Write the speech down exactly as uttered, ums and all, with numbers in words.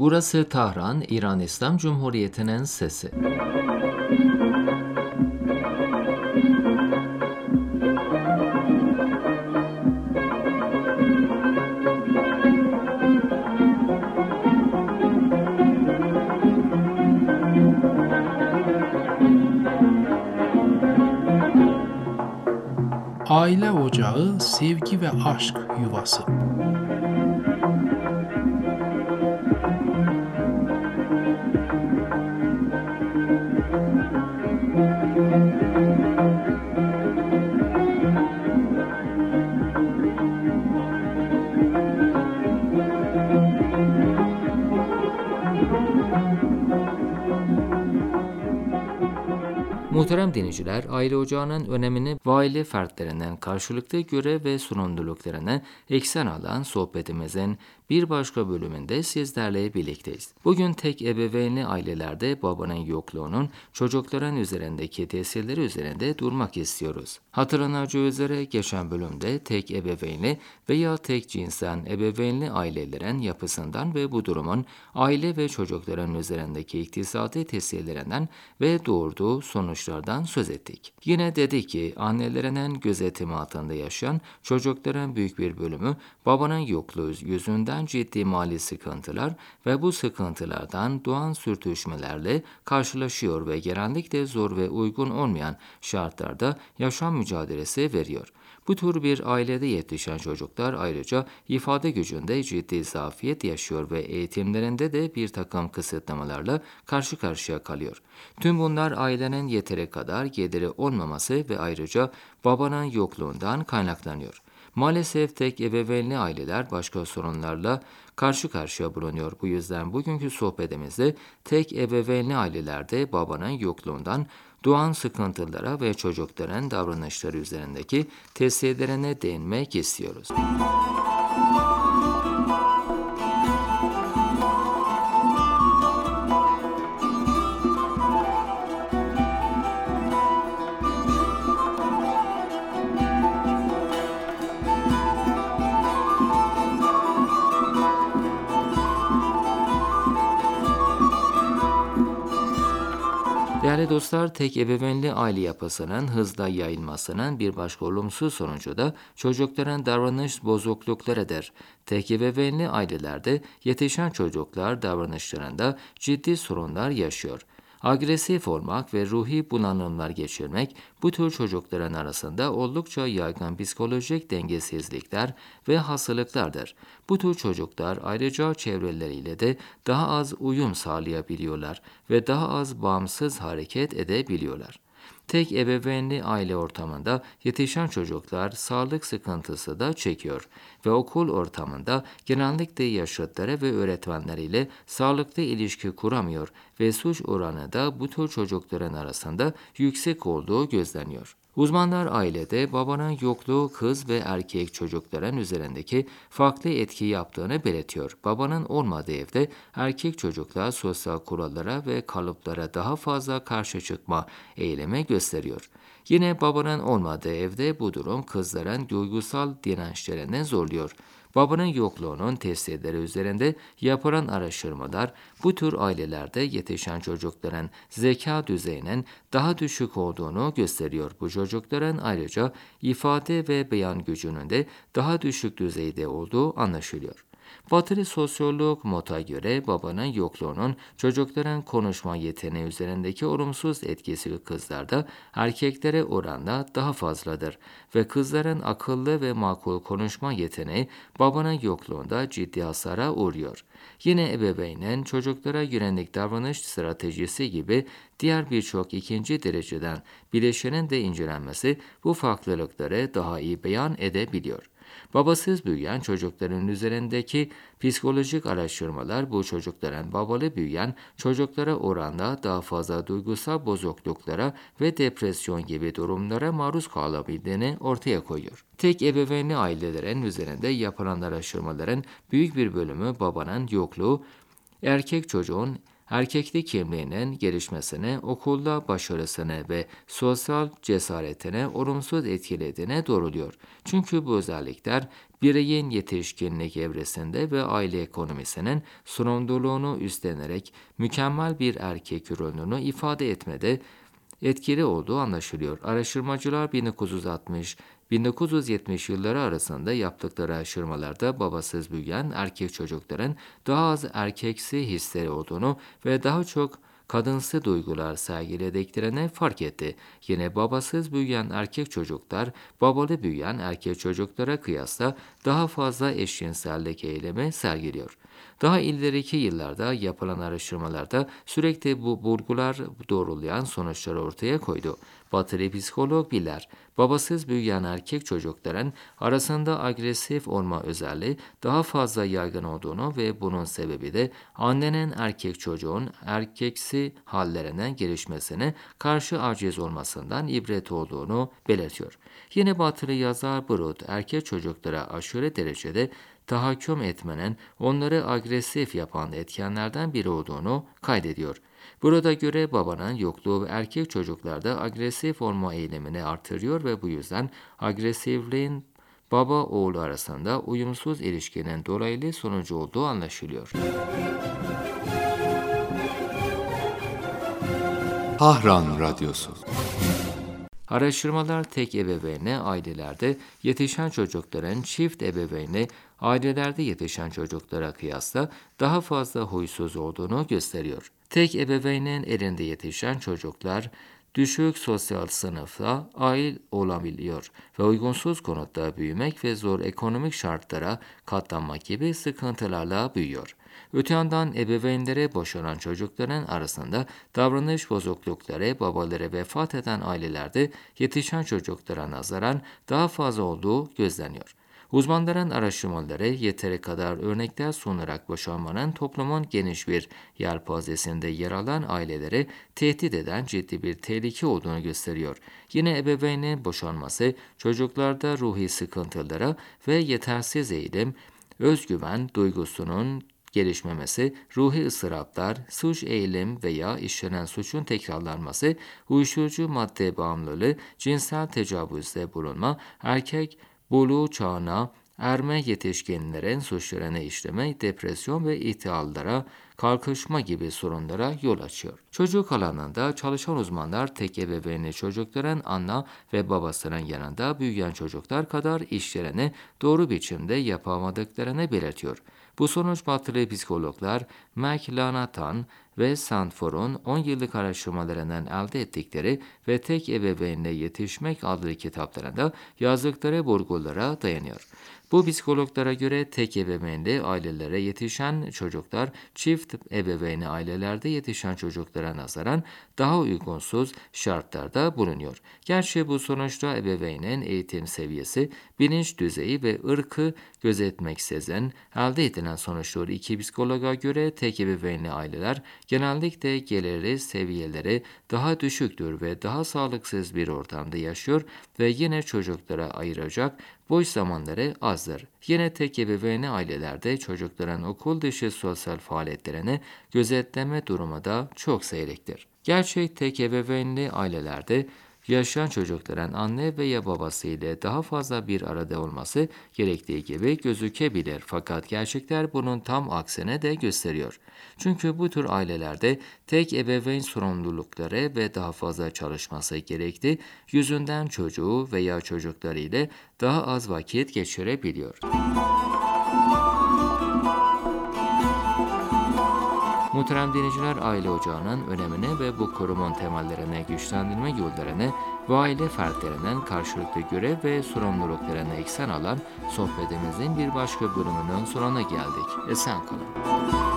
Burası Tahran, İran İslam Cumhuriyeti'nin sesi. Aile ocağı, sevgi ve aşk yuvası. Muhterem dinleyiciler, aile ocağının önemini ve aile fertlerinden karşılıklı görev ve sorumluluklarını eksen alan sohbetimizin bir başka bölümünde sizlerle birlikteyiz. Bugün tek ebeveynli ailelerde babanın yokluğunun çocukların üzerindeki tesirleri üzerinde durmak istiyoruz. Hatırlanacağı üzere geçen bölümde tek ebeveynli veya tek cinsten ebeveynli ailelerin yapısından ve bu durumun aile ve çocukların üzerindeki iktisadi tesirlerinden ve doğurduğu sonuçlardan söz ettik. Yine dedik ki annelerinin gözetimi altında yaşayan çocukların büyük bir bölümü babanın yokluğu yüzünden ciddi mali sıkıntılar ve bu sıkıntılardan doğan sürtüşmelerle karşılaşıyor ve genellikle zor ve uygun olmayan şartlarda yaşam mücadelesi veriyor. Bu tür bir ailede yetişen çocuklar ayrıca ifade gücünde ciddi zafiyet yaşıyor ve eğitimlerinde de bir takım kısıtlamalarla karşı karşıya kalıyor. Tüm bunlar ailenin yeteri kadar geliri olmaması ve ayrıca babanın yokluğundan kaynaklanıyor. Maalesef tek ebeveynli aileler başka sorunlarla karşı karşıya bulunuyor. Bu yüzden bugünkü sohbetimizde tek ebeveynli ailelerde babanın yokluğundan doğan sıkıntılara ve çocukların davranışları üzerindeki tesirlerine değinmek istiyoruz. Değerli dostlar, tek ebeveynli aile yapısının hızla yayılmasının bir başka olumsuz sonucu da çocukların davranış bozukluklarıdır. Tek ebeveynli ailelerde yetişen çocuklar davranışlarında ciddi sorunlar yaşıyor. Agresif olmak ve ruhi bunalımlar geçirmek bu tür çocukların arasında oldukça yaygın psikolojik dengesizlikler ve hastalıklardır. Bu tür çocuklar ayrıca çevreleriyle de daha az uyum sağlayabiliyorlar ve daha az bağımsız hareket edebiliyorlar. Tek ebeveynli aile ortamında yetişen çocuklar sağlık sıkıntısı da çekiyor ve okul ortamında genellikle yaşıtları ve öğretmenleriyle sağlıklı ilişki kuramıyor ve suç oranı da bu tür çocukların arasında yüksek olduğu gözleniyor. Uzmanlar ailede babanın yokluğu kız ve erkek çocukların üzerindeki farklı etki yaptığını belirtiyor. Babanın olmadığı evde erkek çocuklar sosyal kurallara ve kalıplara daha fazla karşı çıkma eğilimi gösteriyor. Yine babanın olmadığı evde bu durum kızların duygusal dirençlerini zorluyor. Babanın yokluğunun tesirleri üzerinde yapılan araştırmalar bu tür ailelerde yetişen çocukların zeka düzeyinin daha düşük olduğunu gösteriyor. Bu çocukların ayrıca ifade ve beyan gücünün de daha düşük düzeyde olduğu anlaşılıyor. Batılı sosyolog Mott'a göre babanın yokluğunun çocukların konuşma yeteneği üzerindeki olumsuz etkisi kızlarda erkeklere oranla daha fazladır ve kızların akıllı ve makul konuşma yeteneği babanın yokluğunda ciddi hasara uğruyor. Yine ebeveynin çocuklara yönelik davranış stratejisi gibi diğer birçok ikinci dereceden bileşenin de incelenmesi bu farklılıkları daha iyi beyan edebiliyor. Babasız büyüyen çocukların üzerindeki psikolojik araştırmalar bu çocukların babalı büyüyen çocuklara oranla daha fazla duygusal bozukluklara ve depresyon gibi durumlara maruz kalabildiğini ortaya koyuyor. Tek ebeveynli ailelerin üzerinde yapılan araştırmaların büyük bir bölümü babanın yokluğu, erkek çocuğun erkeklik kimliğinin gelişmesine, okulda başarısını ve sosyal cesaretine olumsuz etkilediğine doğruluyor. Çünkü bu özellikler bireyin yetişkinlik evresinde ve aile ekonomisinin sorumluluğunu üstlenerek mükemmel bir erkek rolünü ifade etmede etkili olduğu anlaşılıyor. Araştırmacılar bin dokuz yüz altmış bin dokuz yüz yetmiş yılları arasında yaptıkları araştırmalarda babasız büyüyen erkek çocukların daha az erkeksi hisleri olduğunu ve daha çok kadınsı duygular sergilediklerini fark etti. Yine babasız büyüyen erkek çocuklar, babalı büyüyen erkek çocuklara kıyasla daha fazla eşcinsellik eğilimi sergiliyor. Daha ileriki yıllarda yapılan araştırmalarda sürekli bu bulgular doğrulayan sonuçları ortaya koydu. Batılı psikolog Biller, babasız büyüyen erkek çocukların arasında agresif olma özelliği daha fazla yaygın olduğunu ve bunun sebebi de annenin erkek çocuğun erkeksi hallerine gelişmesine karşı aciz olmasından ibret olduğunu belirtiyor. Yine Batılı yazar Brut, erkek çocuklara aşırı derecede tahakküm etmenin onları agresif yapan etkenlerden biri olduğunu kaydediyor. Burada göre babanın yokluğu erkek çocuklarda agresif olma eğilimini artırıyor ve bu yüzden agresifliğin baba oğlu arasında uyumsuz ilişkinin dolaylı sonucu olduğu anlaşılıyor. Tahran Radyosu. Araştırmalar tek ebeveynli ailelerde yetişen çocukların çift ebeveynli ailelerde yetişen çocuklara kıyasla daha fazla huysuz olduğunu gösteriyor. Tek ebeveynin elinde yetişen çocuklar düşük sosyal sınıfta ait olabiliyor ve uygunsuz konutta büyümek ve zor ekonomik şartlara katlanmak gibi sıkıntılarla büyüyor. Öte yandan ebeveynlere boşanan çocukların arasında davranış bozuklukları babaları vefat eden ailelerde yetişen çocuklara nazaran daha fazla olduğu gözleniyor. Uzmanların araştırmaları yeteri kadar örnekler sunarak boşanmanın toplumun geniş bir yelpazesinde yer alan aileleri tehdit eden ciddi bir tehlike olduğunu gösteriyor. Yine ebeveynin boşanması çocuklarda ruhi sıkıntılara ve yetersiz eğilim, özgüven duygusunun gelişmemesi, ruhi ıstıraplar, suç eğilim veya işlenen suçun tekrarlanması, uyuşturucu madde bağımlılığı, cinsel tecavüzde bulunma, erkek buluğ çağına erme yetişkinlerin suçlarını işleme, depresyon ve ihtilallara kalkışma gibi sorunlara yol açıyor. Çocuk alanında çalışan uzmanlar tek ebeveynli çocukların anne ve babasının yanında büyüyen çocuklar kadar işlerini doğru biçimde yapamadıklarını belirtiyor. Bu sonuç batılı psikologlar McLanathan ve Sandford'un on yıllık araştırmalarından elde ettikleri ve Tek Ebeveynle Yetişmek adlı kitaplarında yazdıkları vurgulara dayanıyor. Bu psikologlara göre tek ebeveynli ailelere yetişen çocuklar çift ebeveynli ailelerde yetişen çocuklara nazaran daha uygunsuz şartlarda bulunuyor. Gerçi bu sonuçta ebeveynin eğitim seviyesi, bilinç düzeyi ve ırkı gözetmeksizin elde edilen sonuçlar iki psikologa göre tek ebeveynli aileler genellikle geliri seviyeleri daha düşüktür ve daha sağlıksız bir ortamda yaşıyor ve yine çocuklara ayıracak boş zamanları azdır. Yine tek ebeveynli ailelerde çocukların okul dışı sosyal faaliyetlerini gözetleme durumu da çok seyrektir. Gerçek tek ebeveynli ailelerde yaşayan çocukların anne veya babası ile daha fazla bir arada olması gerektiği gibi gözükebilir. Fakat gerçekler bunun tam aksine de gösteriyor. Çünkü bu tür ailelerde tek ebeveyn sorumlulukları ve daha fazla çalışması gerektiği yüzünden çocuğu veya çocukları ile daha az vakit geçirebiliyor. Muhterem dinleyiciler, aile ocağının önemini ve bu kurumun temellerine güçlendirme yollarını ve aile fertlerinin karşılıklı görev ve sorumluluklarını eksen alan sohbetimizin bir başka bölümünün sonuna geldik. Esen kalın.